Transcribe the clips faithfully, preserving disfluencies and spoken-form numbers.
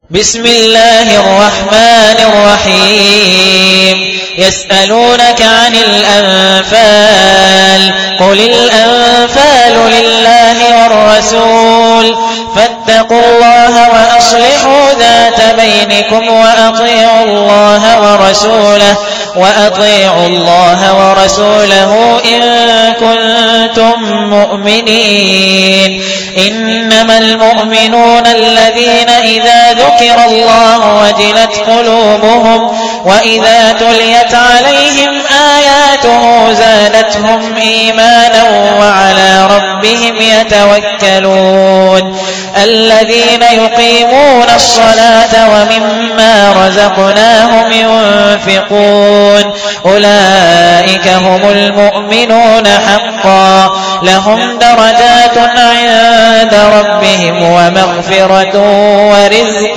بسم الله الرحمن الرحيم يسألونك عن الأنفال قل الأنفال لله والرسول فاتقوا الله وأصلحوا ذات بينكم وأطيعوا الله ورسوله وأطيعوا الله ورسوله إن كنتم مؤمنين إنما المؤمنون الذين إذا ذكر الله وجلت قلوبهم وإذا تليت عليهم آياته زادتهم إيمانا وعلى ربهم يتوكلون الذين يقيمون الصلاة ومما رزقناهم ينفقون أولئك هم المؤمنون حقا لهم درجات عند ربهم ومغفرة ورزق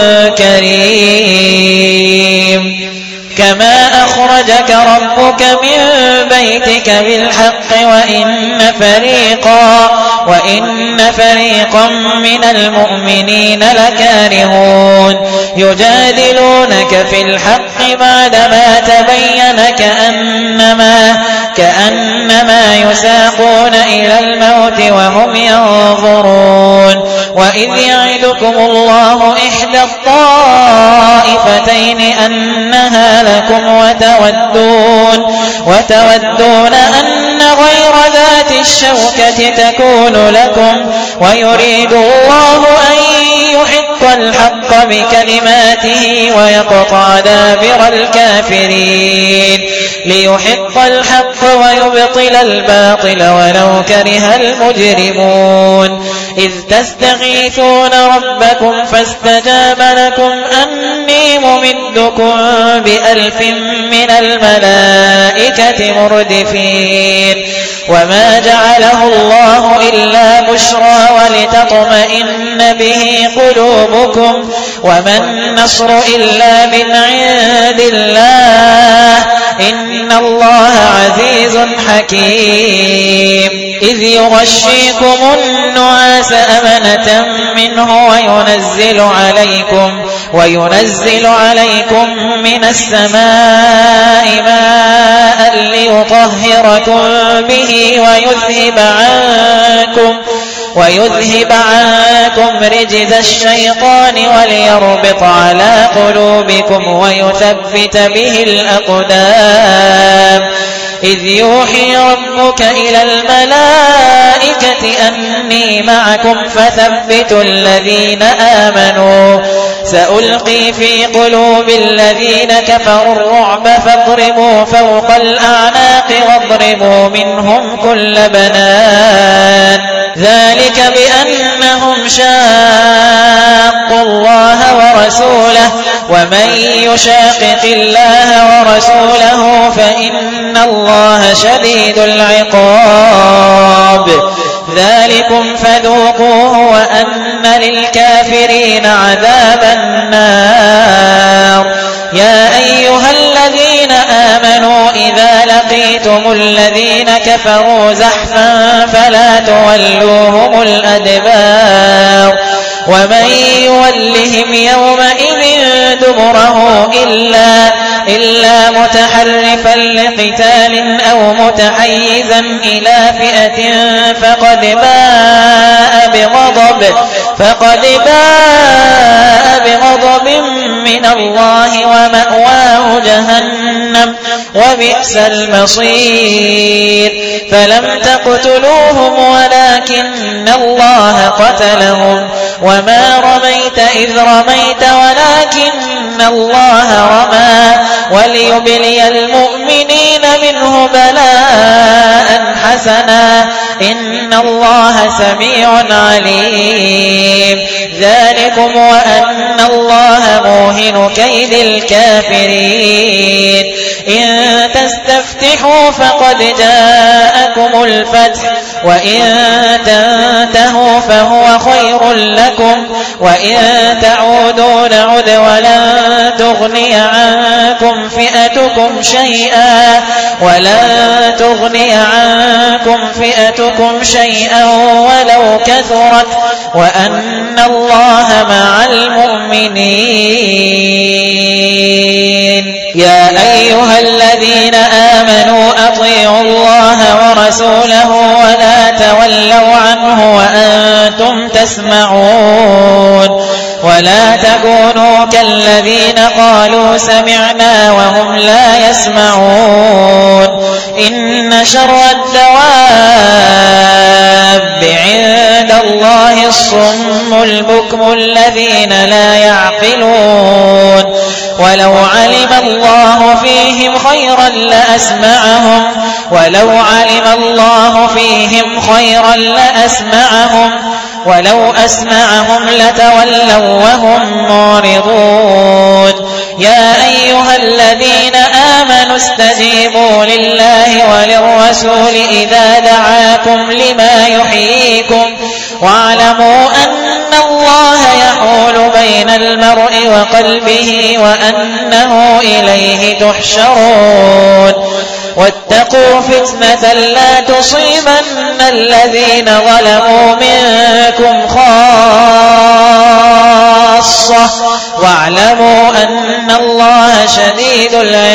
كريم كما أخرجك ربك من بيتك بالحق وإن فريقا وإن فريقا من المؤمنين لكارهون يجادلونك في الحق بعدما تبين كأنما كأنما يساقون إلى الموت وهم ينظرون وإذ يعدكم الله إحدى الطائفتين أنها لكم وتودون وتودون أن غير ذات الشوكة تكون لكم ويريد الله أن يحق الحق بكلماته ويقطع دابر الكافرين ليحق الحق ويبطل الباطل ولو كره المجرمون إذ تستغيثون ربكم فاستجاب لكم أني ممدكم بألف من الملائكة مردفين وما جعله الله إلا بشرى ولتطمئن به قلوبكم وما النصر إلا من عند الله إن الله عزيز حكيم إذ يغشيكم النعاس أمنة منه وينزل عليكم وينزل عليكم من السماء ماء ليطهركم به ويذهب عنكم ويذهب عنكم رجز الشيطان وليربط على قلوبكم ويثبت به الأقدام إذ يوحي ربك إلى الملائكة أني معكم فثبتوا الذين آمنوا سألقي في قلوب الذين كفروا الرعب فاضربوا فوق الأعناق واضربوا منهم كل بنان ذلك بأنهم شاقوا الله ورسوله ومن يشاقق الله ورسوله فإن الله شديد العقاب ذلكم فذوقوه وأن للكافرين عذاب النار يا أيها الذين آمنوا إذا لقيتم الذين كفروا زحفا فلا تولوهم الأدبار ومن يولهم يومئذ دبره إلا, إلا متحرفا لقتال أو متحيزا إلى فئة فقد باء بغضب, فقد باء بغضب من الله ومأواه جهنم وبئس المصير فلم تقتلوهم ولكن الله قتلهم وما رميت إذ رميت ولكن الله رمى وليبلي المؤمنين منه بلاء حسنا إن الله سميع عليم ذلكم وأن الله موهن كيد الكافرين إن تستفتحوا فقد جاءكم الفتح وإن تنتهوا فهو خير لكم وإن تعودوا نعد ولن تغني عنكم فئتكم شيئا ولن تغني عنكم فئتكم شيئا ولو كثرت وأن الله مع المؤمنين. يا أيها الذين آمنوا أطيعوا الله ورسوله ولا تولوا عنه وأنتم تسمعون ولا تكونوا كالذين قالوا سمعنا وهم لا يسمعون. إن شر الدواب عند الله الصم البكم الذين لا يعقلون. ولو علم الله فيهم خيرا لأسمعهم ولو علم الله فيهم خيرا لأسمعهم ولو أسمعهم لتولوا وهم معرضون. يا أيها الذين آمنوا استجيبوا لله وللرسول إذا دعاكم لما يحييكم واعلموا أن الله يحول بين المرء وقلبه وأنه إليه تحشرون. واتقوا فتنة لا تصيبن الذين ظلموا منكم خاصة واعلموا أن الله شديد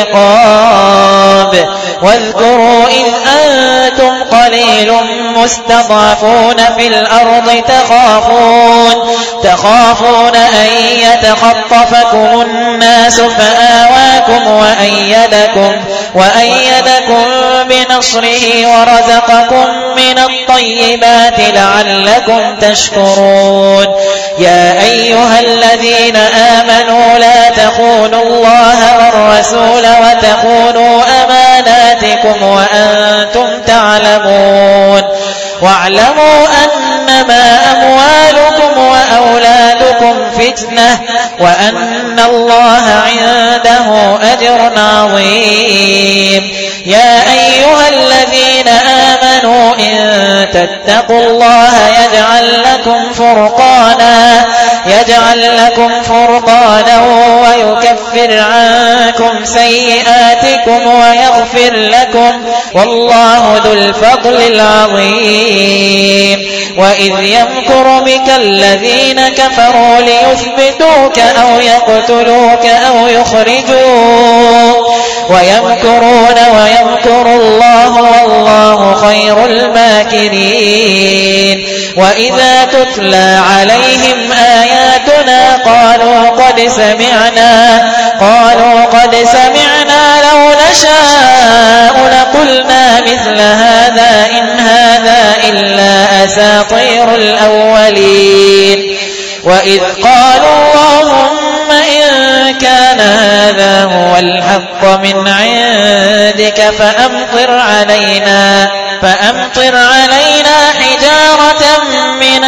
العقاب. واذكروا إذ أنتم قليل مستضعفون في الأرض تخافون تخافون أن يتخطفكم الناس فآواكم وأيدكم وأيدكم بنصره ورزقكم من الطيبات لعلكم تشكرون. يا أيها الذين آمنوا لا تخونوا الله والرسول وتخونوا أماناتكم وأنتم تعلمون. واعلموا أنما أموالكم وأولادكم فتنة وأن الله عنده أجر عظيم. يا أيها الذين آمنوا إن تتقوا الله يجعل لكم فرقانا يجعل لكم فرقانا ويكفر عنكم سيئاتكم ويغفر لكم والله ذو الفضل العظيم. وإذ يمكر بك الذين كفروا ليثبتوك أو يقتلوك أو يخرجوك ويمكرون ويمكر الله والله خير الماكرين. وإذا تتلى عليهم آياتنا قالوا قد سمعنا قالوا قد سمعنا لو نشاء لقلنا مثل هذا إن هذا إلا أساطير الأولين. وإذ قالوا اللهم إن كان هذا هو الحق من عندك فأمطر علينا فأمطر علينا حجارة من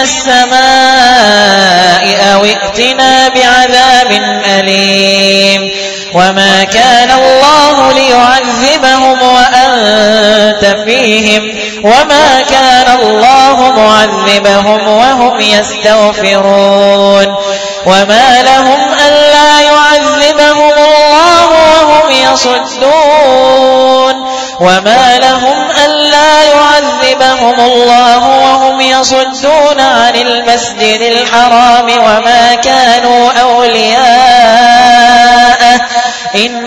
السماء أو ائتنا بعذاب أليم. وما كان الله ليعذبهم وأنت فيهم وما كان الله معذبهم وهم يستغفرون. وما لهم ألا يعذبهم الله وهم يصدون وما لهم ألا يعذبهم الله وهم يصدون عن المسجد الحرام وما كانوا أولياءه إن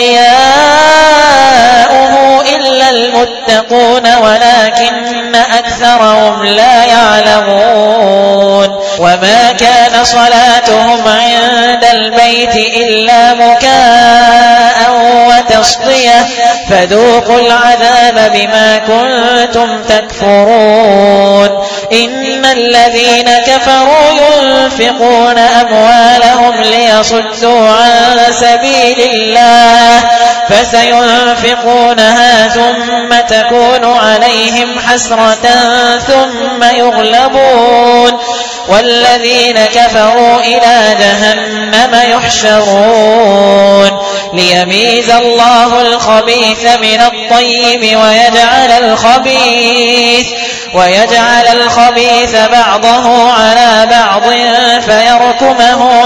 أولياؤه إلا المتقون ولكن أكثرهم لا يعلمون. وما كان صلاتهم عند البيت إلا مكاء وتصدية فذوقوا العذاب بما كنتم تكفرون. إن الذين كفروا ينفقون أموالهم ليصدوا عن سبيل الله فسينفقونها ثم تكون عليهم حسرة ثم يغلبون والذين كفروا إلى جهنم يحشرون. ليميز الله الخبيث من الطيب ويجعل الخبيث ويجعل الخبيث بعضه على بعض فيركمه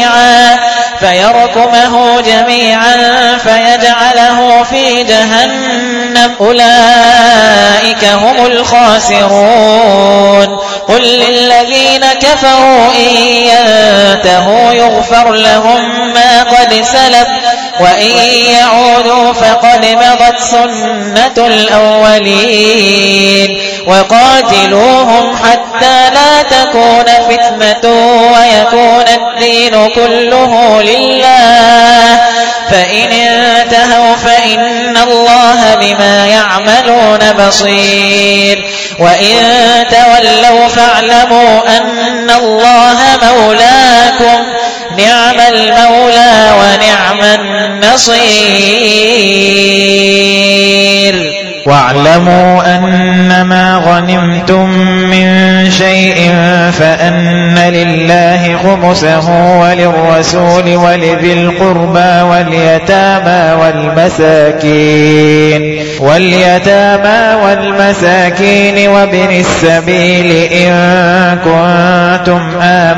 جميعا فيركمه جميعا فيجعله في جهنم أولئك هم الخاسرون قل للذين كفروا إن ينتهوا يغفر لهم ما قد سلف وإن يعودوا فقد مضت سنة الأولين وقاتلوهم حتى لا تكون فتنة ويكون الدين كله لله فإن انتهوا فإن الله بما يعملون بصير وإن تولوا فاعلموا أن الله مولاكم نعم المولى ونعم النصير واعلموا أنما غنمتم من شيء فأن لله خمسه وللرسول ولذي القربى واليتامى والمساكين واليتامى والمساكين وابن السبيل إن كنتم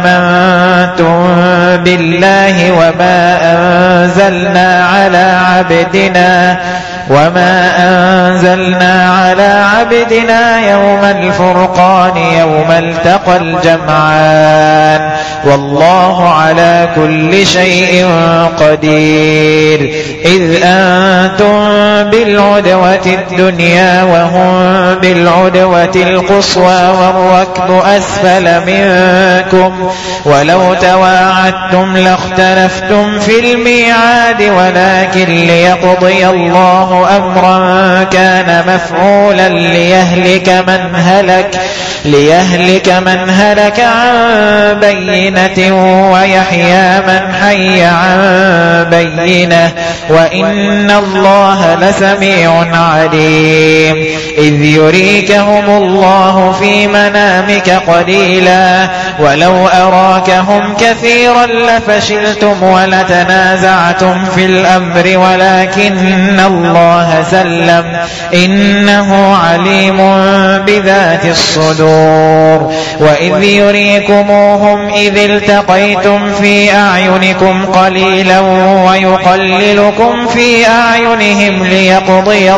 آمنتم بالله وما أنزلنا على عبدنا وما أنزلنا على عبدنا يوم الفرقان يوم التقى الجمعان والله على كل شيء قدير إذ أنتم بالعدوة الدنيا وهم بالعدوة القصوى والركب أسفل منكم ولو تواعدتم لاختلفتم في الميعاد ولكن ليقضي الله أمرا كان مفعولا ليهلك من هلك ليهلك من هلك عن بينة ويحيى من حي عن بينة وإن الله لسميع عليم إذ يريكهم الله في منامك قليلا ولو أراكهم كثيرا لفشلتم ولتنازعتم في الأمر ولكن الله سلم إنه عليم بذات الصدور وإذ يريكموهم إذ التقيتم في أعينكم قليلا ويقللكم في أعينهم ليقضي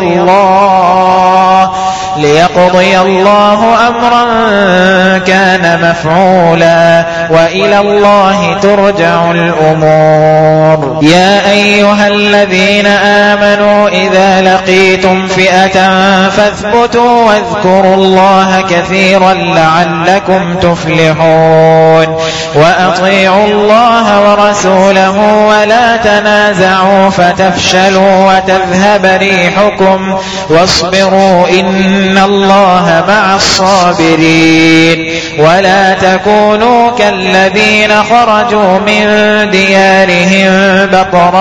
الله ليقضي الله أمرا كان مفعولا وإلى الله ترجع الأمور يا أيها الذين آمنوا إذا لقيتم فئة فاثبتوا واذكروا الله كثيرا لعلكم تفلحون وأطيعوا الله ورسوله ولا تنازعوا فتفشلوا وتذهب ريحكم واصبروا إن الله مع الصابرين ولا تكونوا كالذين خرجوا من ديارهم بطرا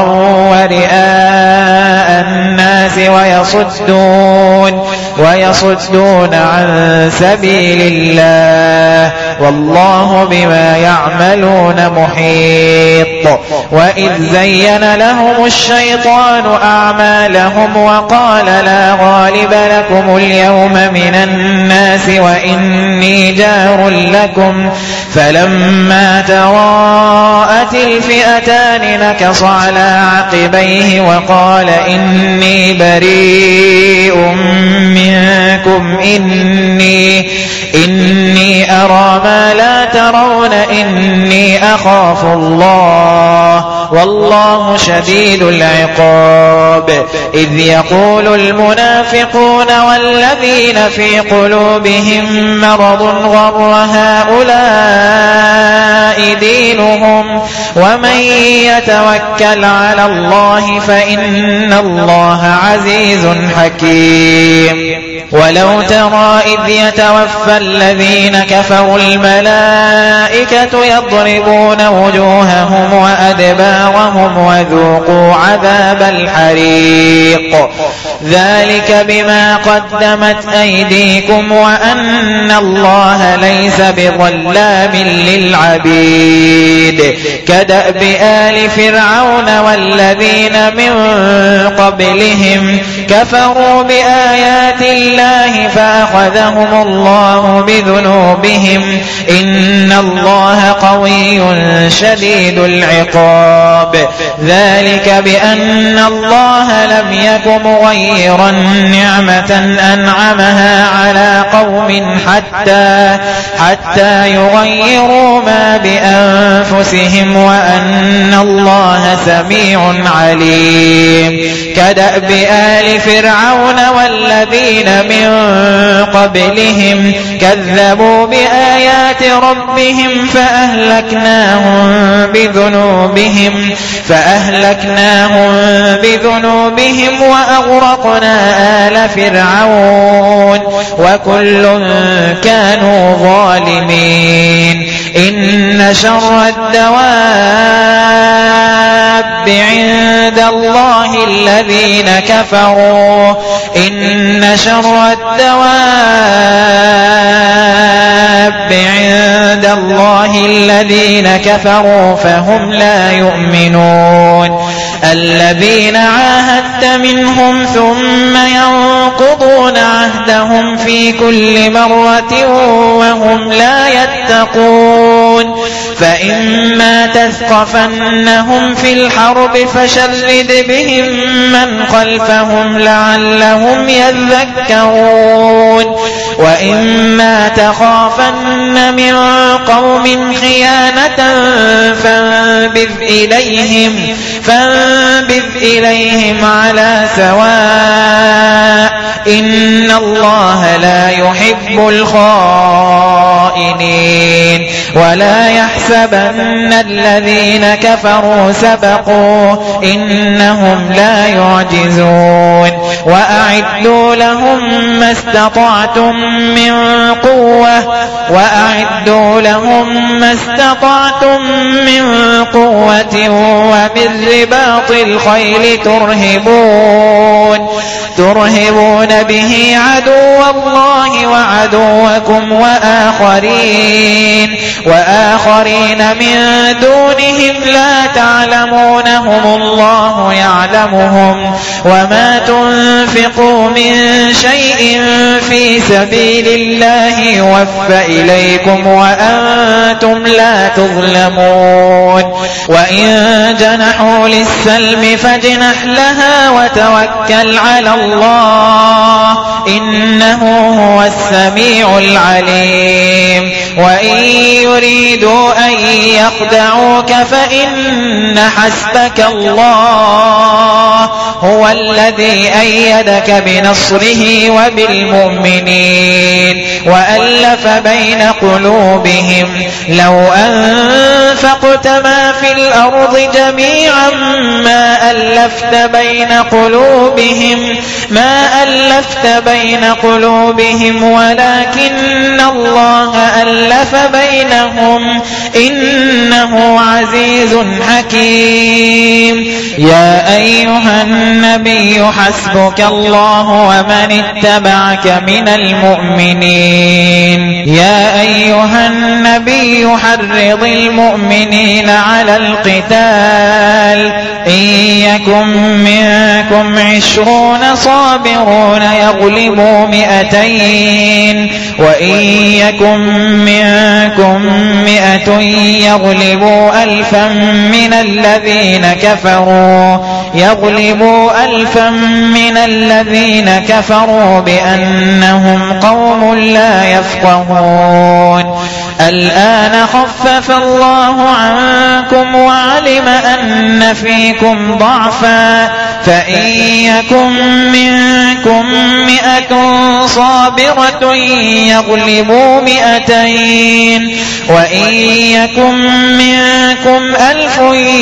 ورئاء الناس ويصدون ويصدون عن سبيل الله والله بما يعملون محيط وإذ زين لهم الشيطان أعمالهم وقال لا غالب لكم اليوم من الناس وإني جار لكم فلما تراءت الفئتان نكص على عقبيه وقال إني بريء منكم إني إني أرى ما لا ترون إني أخاف الله والله شديد العقاب إذ يقول المنافقون والذين في قلوبهم مرض غر هؤلاء دينهم ومن يتوكل على الله فإن الله عزيز حكيم ولو ترى إذ يتوفى الذين كفروا الملائكة يضربون وجوههم وأدبارهم وذوقوا عذاب الحريق ذلك بما قدمت أيديكم وأن الله ليس بظلام للعبيد كدأب آل فرعون والذين من قبلهم كفروا بآيات الله فأخذهم الله بذنوبهم إن الله قوي شديد العقاب ذلك بأن الله لم يك مغيرا نعمة أنعمها على قوم حتى حتى يغيروا ما بأنفسهم وأن الله سميع عليم كدأب آل فرعون والذين من قبلهم كذبوا بآيات ربهم فأهلكناهم بذنوبهم فأهلكناهم بذنوبهم وأغرقنا آل فرعون وكل كانوا ظالمين إن شر الدواب عند الله الذين كفروا إن شر الدواب عند الله الذين كفروا فهم لا يؤمنون الذين عاهدت منهم ثم ينقضون عهدهم في كل مرة وهم لا يتقون فإما تثقفنهم في الحرب فشرد بهم من خلفهم لعلهم يذكرون وإما تخافن من قوم خيانة فانبذ إليهم فانبذ إليهم على سواء إن الله لا يحب الخائنين ولا يحسبن الذين كفروا سبقوا إنهم لا يعجزون وأعدوا لهم ما استطعتم من قوة وأعدوا لهم ما استطعتم من قوة ومن رباط الخيل ترهبون ترهبون به عدو الله وعدوكم وآخرين وآخرين من دونهم لا تعلمونهم الله يعلمهم وما تنفقوا من شيء في سبيل الله يوفى إليكم وأنتم لا تظلمون وإن جنحوا للسلم فاجنح لها وتوكل على الله إنه هو السميع العليم وإن يريدوا أن يخدعوك فإن حسبك الله هو الذي أيدك بنصره وبالمؤمنين وألف بين قلوبهم لو أنفقت ما في الأرض جميعا ما ألفت بين قلوبهم ما ألفت بين قلوبهم ولكن الله ألف بينهم إنه عزيز حكيم يا أيها النبي حسبك الله ومن اتبعك من المؤمنين يا أيها النبي حرض المؤمنين على القتال إن يكن منكم عشرون صابرون يغلبوا مئتين وإن يكن منكم مئة يغلبوا ألفا من الذين كفروا يغلبوا ألفا من الذين كفروا بأنهم قوم لا يفقهون الآن خفف الله عنكم وعلم أن فيكم ضعفا فإن يكن منكم مئة صابرة يغلبوا مئتين وإن يكن منكم ألف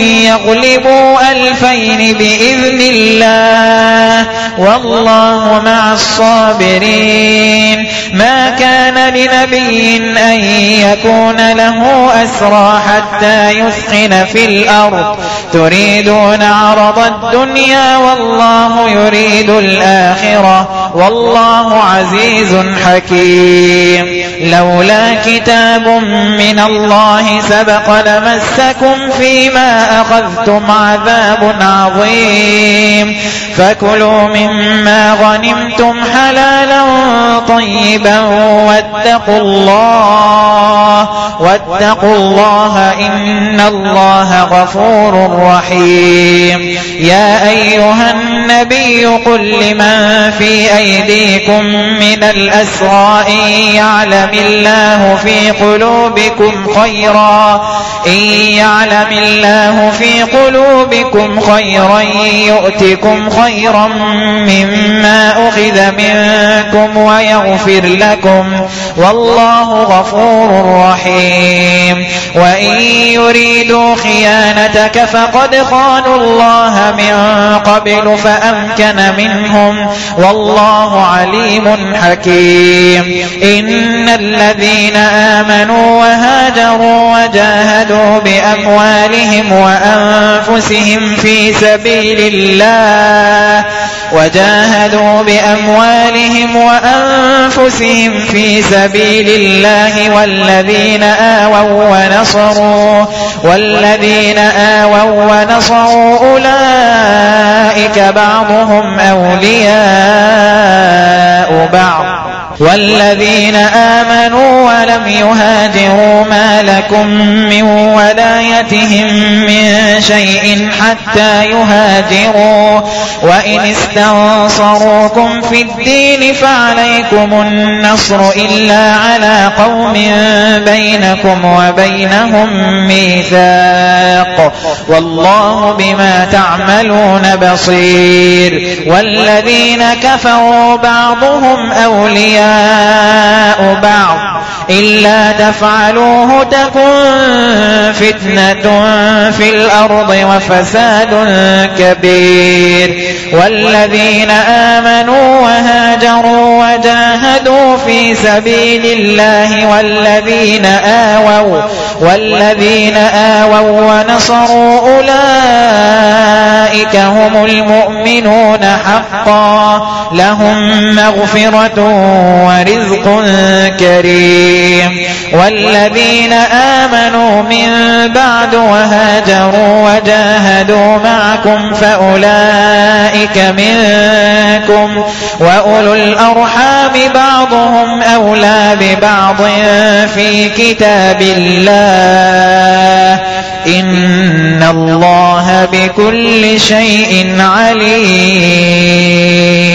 يغلبوا ألفين بإذن الله والله مع الصابرين ما كان لنبي أن يكون له أسرى حتى يثخن في الأرض تريدون عرض الدنيا والله يريد الآخرة والله عزيز حكيم. لولا كتاب من الله سبق لمسكم فيما أخذتم عذاب عظيم. فكلوا مما غنمتم حلالا طيبا واتقوا الله واتقوا الله إن الله غفور رحيم. يا أيها النبي قل لمن في أيديكم من الأسرى إن يعلم الله في قلوبكم خيرا إن يعلم الله في قلوبكم خيرا يؤتكم خيرا مما أخذ منكم ويغفر لكم والله غفور رحيم. وإن يريدوا خيانتك فقد خانوا الله من قبل فأمكن منهم والله عليم حكيم. إن الذين آمنوا وهاجروا وجاهدوا بأموالهم وأنفسهم في سبيل الله وجاهدوا بأموالهم وأنفسهم في سبيل الله والذين آووا ونصروا والذين آووا ونصروا أولئك بعضهم أولياء بعض والذين آمنوا ولم يهاجروا ما لكم من ولايتهم من شيء حتى يهاجروا وإن استنصروكم في الدين فعليكم النصر إلا على قوم بينكم وبينهم ميثاق والله بما تعملون بصير. والذين كفروا بعضهم أولياء بعض إلا تفعلوه تكن فتنة في الأرض وفساد كبير. والذين آمنوا وهاجروا وجاهدوا في سبيل الله والذين آووا والذين آووا ونصروا أولئك هم المؤمنون حقا لهم مغفرة ورزق كريم. والذين آمنوا من بعد وهاجروا وجاهدوا معكم فأولئك منكم وأولو الأرحام بعضهم أولى ببعض في كتاب الله إن الله بكل شيء عليم.